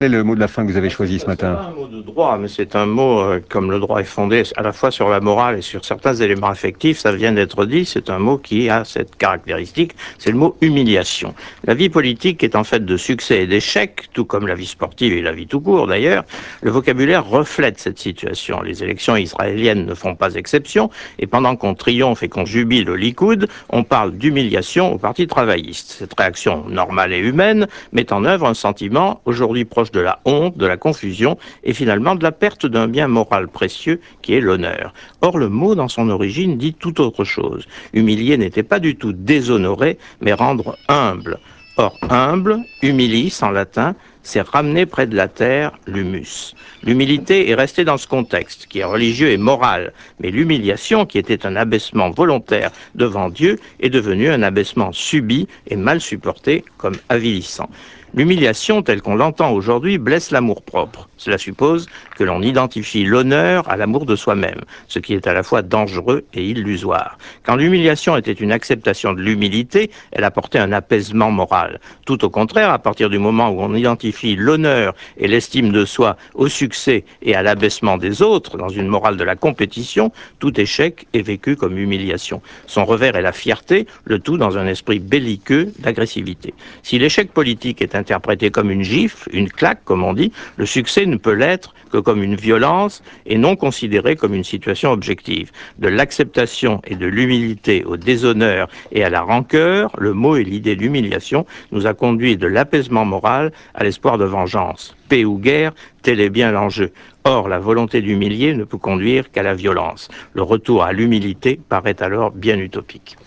Quel est le mot de la fin que vous avez choisi ce C'est pas matin? un mot de droit, mais c'est un mot, comme le droit est fondé à la fois sur la morale et sur certains éléments affectifs, ça vient d'être dit, c'est un mot qui a cette caractéristique, c'est le mot humiliation. La vie politique est en fait de succès et d'échecs, tout comme la vie sportive et la vie tout court d'ailleurs. Le vocabulaire reflète cette situation. Les élections israéliennes ne font pas exception, et pendant qu'on triomphe et qu'on jubile au Likoud, on parle d'humiliation au Parti travailliste. Cette réaction normale et humaine met en œuvre un sentiment aujourd'hui proche de la honte, de la confusion et finalement de la perte d'un bien moral précieux qui est l'honneur. Or, le mot dans son origine dit tout autre chose. Humilier n'était pas du tout déshonorer, mais rendre humble. Or, humble, humilis en latin, c'est ramener près de la terre l'humus. L'humilité est restée dans ce contexte, qui est religieux et moral, mais l'humiliation, qui était un abaissement volontaire devant Dieu, est devenue un abaissement subi et mal supporté comme avilissant. L'humiliation, telle qu'on l'entend aujourd'hui, blesse l'amour-propre. Cela suppose que l'on identifie l'honneur à l'amour de soi-même, ce qui est à la fois dangereux et illusoire. Quand l'humiliation était une acceptation de l'humilité, elle apportait un apaisement moral. Tout au contraire, à partir du moment où on identifie l'honneur et l'estime de soi au succès et à l'abaissement des autres, dans une morale de la compétition, tout échec est vécu comme humiliation. Son revers est la fierté, le tout dans un esprit belliqueux d'agressivité. Si l'échec politique est interprété comme une gifle, une claque, comme on dit, le succès ne peut l'être que comme une violence et non considéré comme une situation objective. De l'acceptation et de l'humilité au déshonneur et à la rancœur, le mot et l'idée d'humiliation nous a conduit de l'apaisement moral à l'espoir de vengeance. Paix ou guerre, tel est bien l'enjeu. Or, la volonté d'humilier ne peut conduire qu'à la violence. Le retour à l'humilité paraît alors bien utopique.